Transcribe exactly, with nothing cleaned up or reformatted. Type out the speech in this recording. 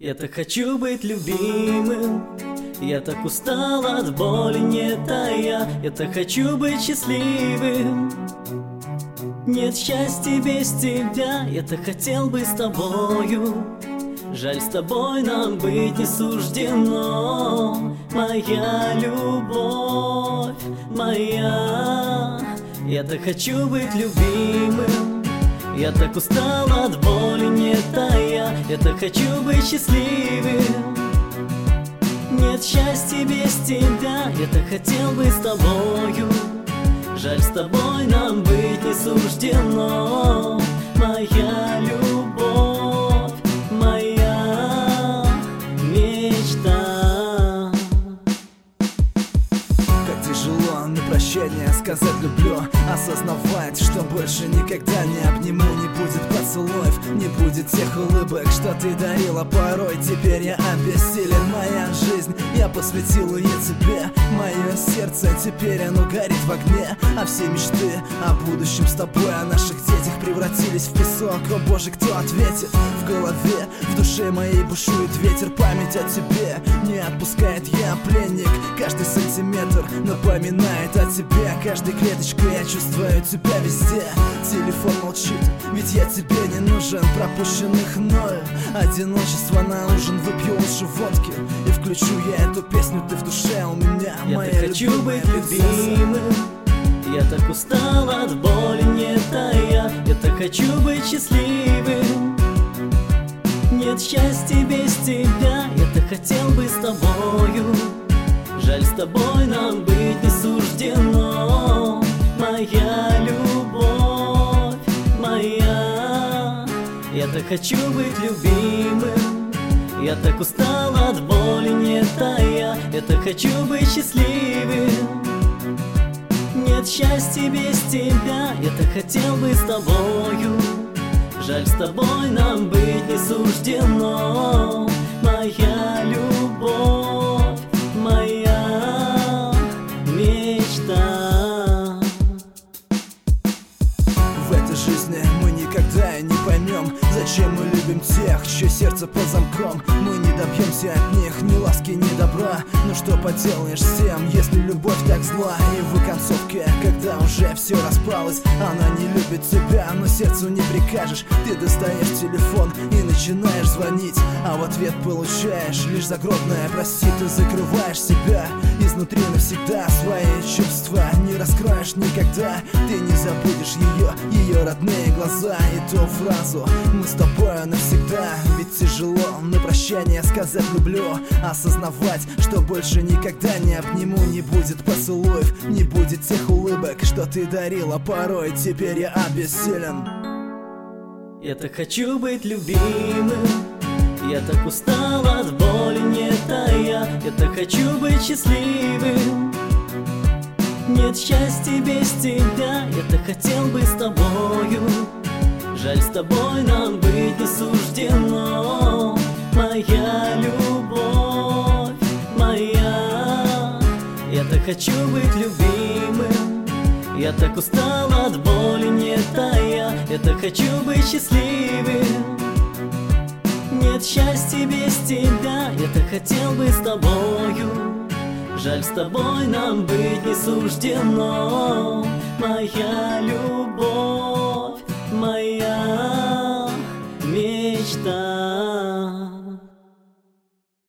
Я так хочу быть любимым, я так устал от боли, не тая. Я так хочу быть счастливым, нет счастья без тебя. Я так хотел бы с тобою, жаль, с тобой нам быть не суждено. Моя любовь, моя. Я так хочу быть любимым, я так устал от боли, не тая. Я так хочу быть счастливым, нет счастья без тебя. Я так хотел бы с тобою, жаль, с тобой нам быть не суждено. Моя любовь, моя мечта. Как тяжело на прощание сказать люблю, осознавать, что больше никогда не обниму. Не будет поцелуев, не будет тех улыбок, что ты дарила порой. Теперь я обессилен, моя жизнь я посвятил ее тебе. Мое сердце теперь оно горит в огне, а все мечты о будущем с тобой, о наших детях превратились в песок. О боже, кто ответит? В голове, в душе моей бушует ветер. Память о тебе не отпускает, я пленник. Каждый сантиметр напоминает о тебе, каждой клеточкой я чувствую тебя везде. Телефон молчит, ведь я тебе не нужен. Пропущенных ноль, одиночество на ужин. Выпью лучше водки и включу я эту песню. Ты в душе у меня, я моя так хочу быть любимым, я так устал от боли, не тая. Я так хочу быть счастливым, нет счастья без тебя. Я так хотел бы с тобою, жаль, с тобой нам быть не суждено. Моя любовь, моя. Я так хочу быть любимым, я так устал от боли, не тая. Я так хочу быть счастливым, нет счастья без тебя. Я так хотел бы с тобою, жаль, с тобой нам быть не суждено. Моя любовь, моя мечта. В этой жизни мы никогда не поймем, зачем мы любим тех, чье сердце под замком. Мы не добьемся от них ни ласки, ни добра. Ну что поделаешь с тем, если любовь так зла? И в концовке, когда уже все распалось, она не любит тебя, но сердцу не прикажешь. Ты достаешь телефон и начинаешь звонить, а в ответ получаешь лишь загробное прости. Ты закрываешь себя изнутри навсегда, свои чувства не раскроешь никогда. Ты не забудешь ее, ее родные глаза и ту фразу «Мы с тобой навсегда». Ведь тяжело на прощание сказать люблю, осознавать, что больше никогда не обниму. Не будет поцелуев, не будет тех улыбок, что ты дарила порой. Теперь я обессилен. Я так хочу быть любимым, я так устал от боли, не тая. Я так хочу быть счастливым, нет счастья без тебя. Я так хотел бы с тобою, жаль, с тобой нам быть не суждено. Моя любовь, моя. Я так хочу быть любимым, я так устал от боли, не тая. Я так хочу быть счастливым, нет счастья без тебя. Я так хотел бы с тобою, жаль, с тобой нам быть не суждено. Моя любовь.